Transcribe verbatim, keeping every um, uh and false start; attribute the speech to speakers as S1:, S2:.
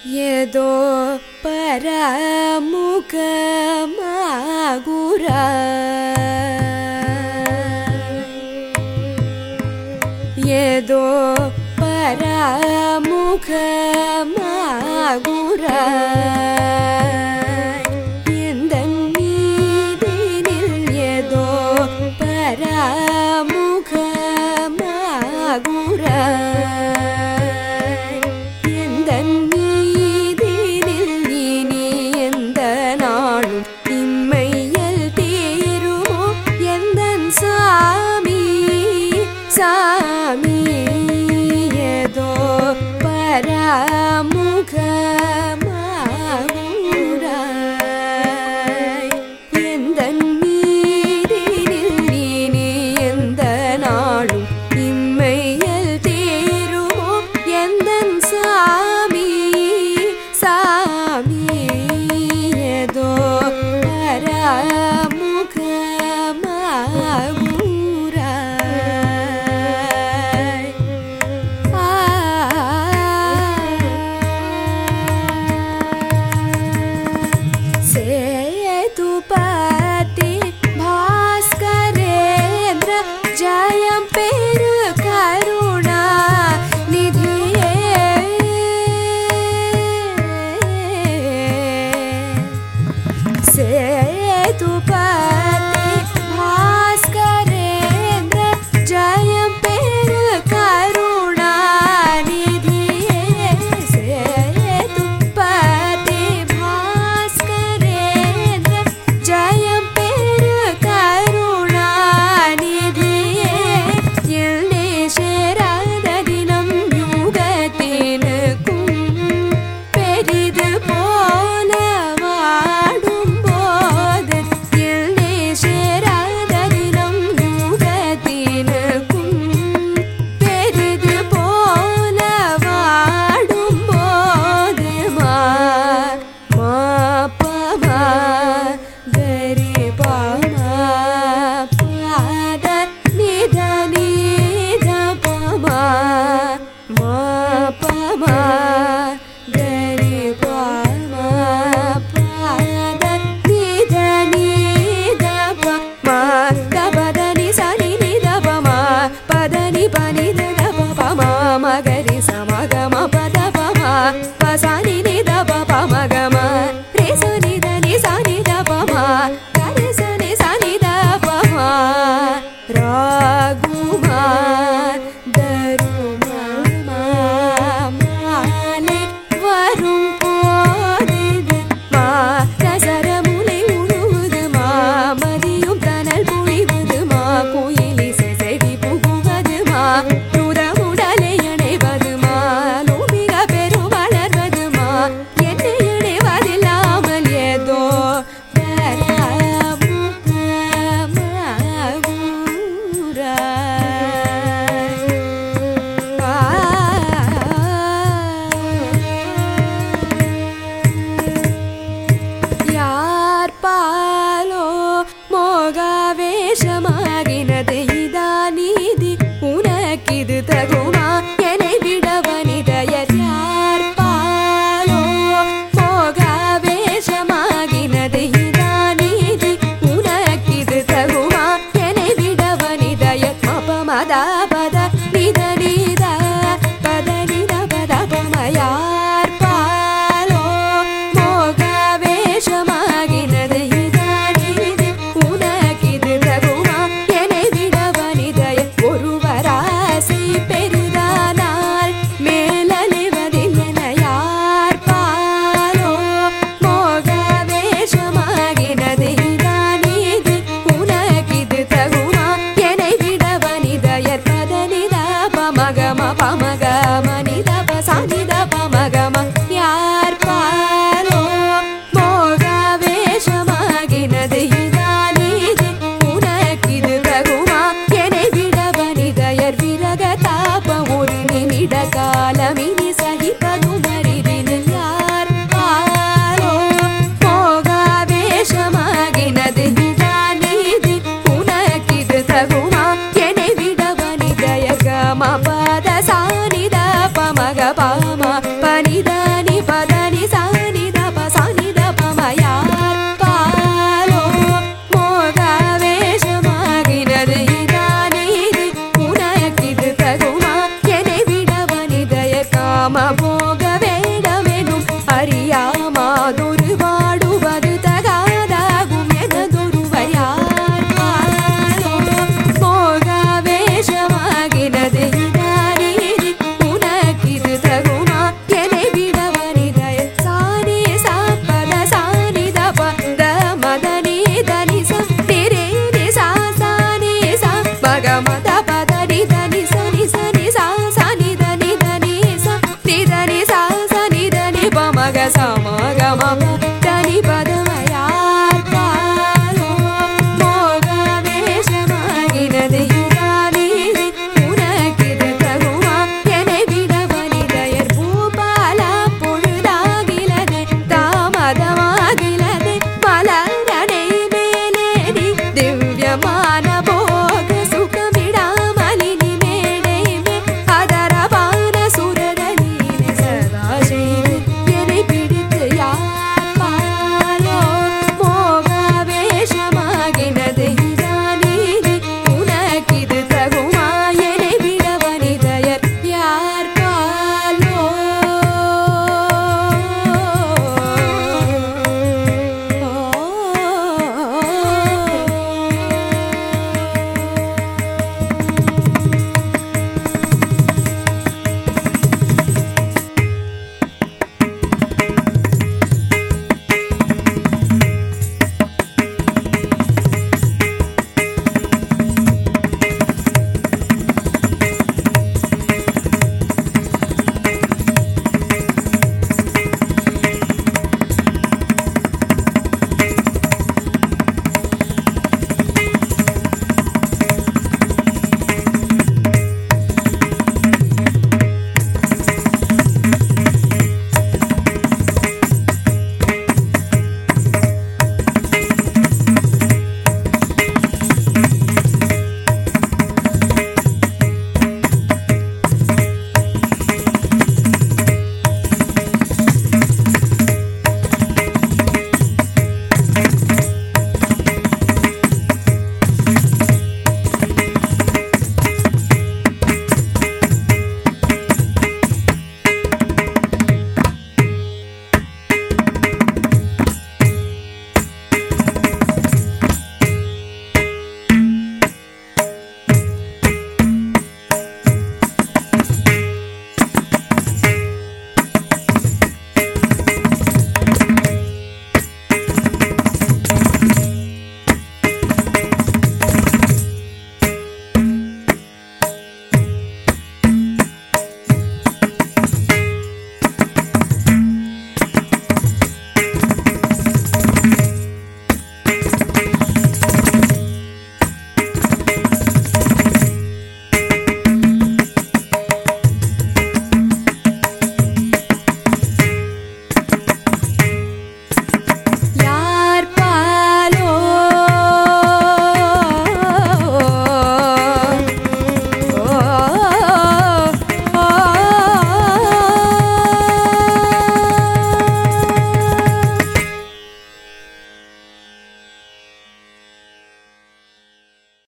S1: ஏதோ பரமுகமாகுறாய் ஏதோ பரமுகமாகுறாய் எந்தன் மீதினில் ஏதோ பரமுகமாகுறாய் எந்தன் மீதினில் இனி எந்த நாளும் இம்மையில் தீருமோ எந்தன் சாமி சாமி ஏதோ பரமுகமாகுறாய் எந்தன் மீதினில் இனி எந்த நாளும் இம்மையில் தீருமோ எந்தன் சாமி சாமி ஏதோ பரமுகமாகுறாய் சேதுபதி பாஸ்கரேந்திர ஜயம் பெரு கருணா நிதியே சேதுபதி பாஸ்கரேந்திர ஜயம் பெரு கருணா நிதியே சேதுபதி பாஸ்கரேந்திர ஜயம் பெரு கருணா நிதியே எல்லை சேராத தினம் யுகத்தினுக்கும் பெரிது போல வாடும் போது எல்லை சேராத தினம் யுகத்தினுக்கும் பெரிது போல வாடும் போது மா மா பமா கரி பமா பாத நித நித பமா மா பமா கரி பமா பாத நித நித பமா கபதனி சனி நித பமா பதனி பனி நித பமா மகரி சமகம பத பமா பசனி நித பமா கம ரே சனி தனி சனி த பமா கரி சனி சனி த பமா ராகுமார் தருமா மாலை வரும் போது மா ரசரமுலை உழுவது மா மதியும் தனல் புழிவது மா குயிலிசை செவி புகுவது மா ருதமுடலை அணைவது மா லோபிக பெரு வளர்வது மா என்னை இணைவதில்லாமல் ஏதோ யார் பாலோ மோகாவேஷமாகினது இதா நீதி உனக்கிது தகுமா என்னை விட வனிதையர் யார் பாலோ மோகாவேஷமாகினது இதா நீதி உனக்கிது தகுமா என்னை விட வனிதையர் மபமதா பத நித நித பத நித பத பமயார் பாலோ மோகாவேஷமாகினது இதா நீதி உனக்கிது தகுமா என்னை விட வனிதையர் ஒருவராசை பெரிதானால் மேலலைவதில் என யார் பாலோ மோகாவேஷமாகினது இதா நீதி உனக்கிது தகுமா என்னை விட வனிதையர் பதனித பமகம பமகம நித பசனித பமகம யார் பாலோ மோகாவேஷமாகினது இதா நீதி உனக்கிது தகுமா என்னை விட வனிதையர் விரக தாப ஒரு நிமிட காலமினி சகிப்பதும் அறிவினில் யார் பாலோ மோகாவேஷமாகினது இதா நீதி உனக்கிது தகுமா என்னை விட வனிதையர் கம பத சானித பமக பம பனி